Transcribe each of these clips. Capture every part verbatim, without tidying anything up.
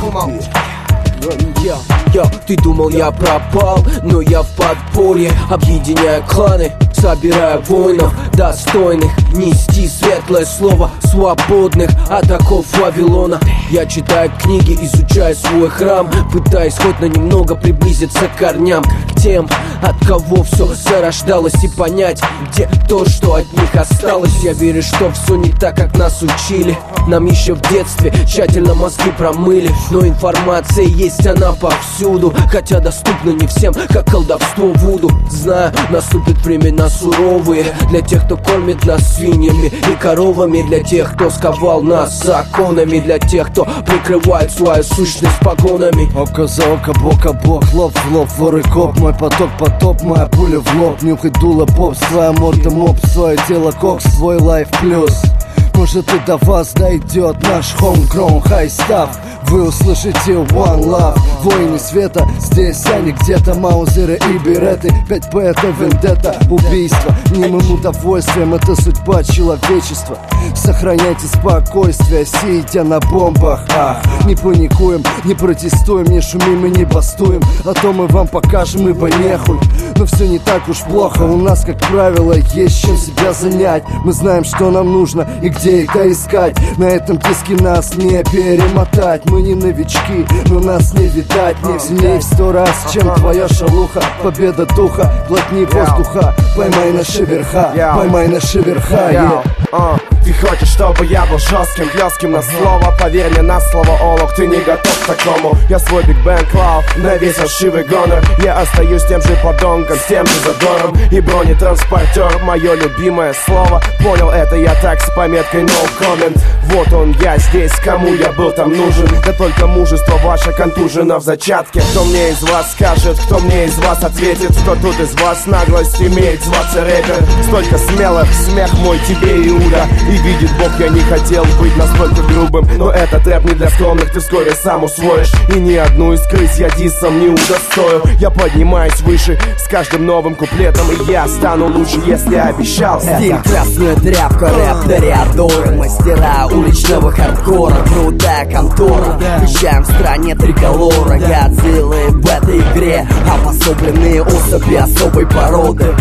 Я, я, ты думал, я пропал, но я в подполье, объединяя кланы, собирая воинов достойных, нести светлое слово свободных от оков Вавилона. Я читаю книги, изучаю свой храм, пытаясь хоть на немного приблизиться к корням, к тем, от кого все зарождалось, и понять, где то, что от них осталось. Я верю, что все не так, как нас учили. Нам еще в детстве тщательно мозги промыли, но информация есть, она повсюду, хотя доступна не всем, как колдовство Вуду. Знаю, наступят времена суровые для тех, кто кормит нас свиньями и коровами, для тех, кто сковал нас законами, для тех, кто прикрывает свою сущность погонами. Око за око, бок о бок, лоб в лоб, вор и коп, мой поток потоп, моя пуля в лоб. Нюхай дуло попс, твоя морда моп, свое тело кокс, свой лайф плюс. Может и до вас дойдет наш homegrown high stuff. Вы услышите One Love, воины света. Здесь они где-то, маузеры и береты. пять пэ это вендетта, убийство немым удовольствием, это судьба человечества. Сохраняйте спокойствие, сидя на бомбах. Ах, не паникуем, не протестуем, не шумим и не бастуем, а то мы вам покажем, ибо нехуй. Но все не так уж плохо, у нас, как правило, есть чем себя занять. Мы знаем, что нам нужно и где это искать. На этом диске нас не перемотать. Мы не новички, но нас не видать. Не сильнее в сто раз, чем твоя шалуха. Победа духа, глотни воздуха. Поймай наши верха, поймай наши верха, yeah. Uh, ты хочешь, чтобы я был жестким, плеским на слово? Поверь мне на слово, Олух, ты не готов к такому. Я свой Биг Бен клал на весь фальшивый гонор. Я остаюсь тем же подонком, с тем же задором. И бронетранспортер, мое любимое слово. Понял это я так с пометкой no comment. Вот он я здесь, кому я был там нужен. Да только мужество ваше контужено в зачатке. Кто мне из вас скажет, кто мне из вас ответит? Кто тут из вас наглость имеет зваться рэпер? Столько смелых, смех мой тебе, Иуда. И видит Бог, я не хотел быть настолько грубым, но этот рэп не для скромных, ты вскоре сам усвоишь. И ни одну из крыс я дисом не удостою. Я поднимаюсь выше с каждым новым куплетом, и я стану лучше, если обещал. Стиль красная тряпка, рэп Тореадоры, мастера уличного хардкора, крутая контора. Вещаем в стране триколора, Годзиллы в этой игре, обособленные особи особой породы.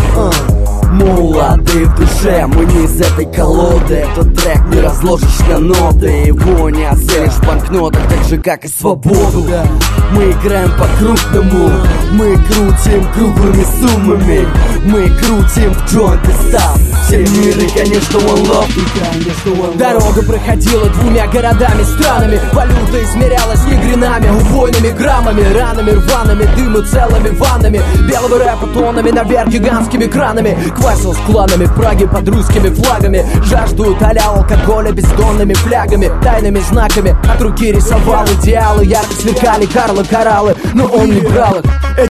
Молоды в душе, мы не из этой колоды. Этот трек не разложишь на ноты, его не оценишь в банкнотах, так же как и свободу. Мы играем по-крупному, мы крутим круглыми суммами, мы крутим в джойнты став. Все миры, конечно, one love. Дорога проходила двумя городами, странами. Валюта измерялась не гринами, убойными граммами, ранами рваными, дымы целыми ваннами, белого рэпа тонами наверх гигантскими кранами. Квасил с кланами в Праге под русскими флагами. Жаждут а-ля алкоголя бездонными флягами, тайными знаками. От руки рисовал идеалы, ярко сверкали Карлы кораллы, но он не брал их.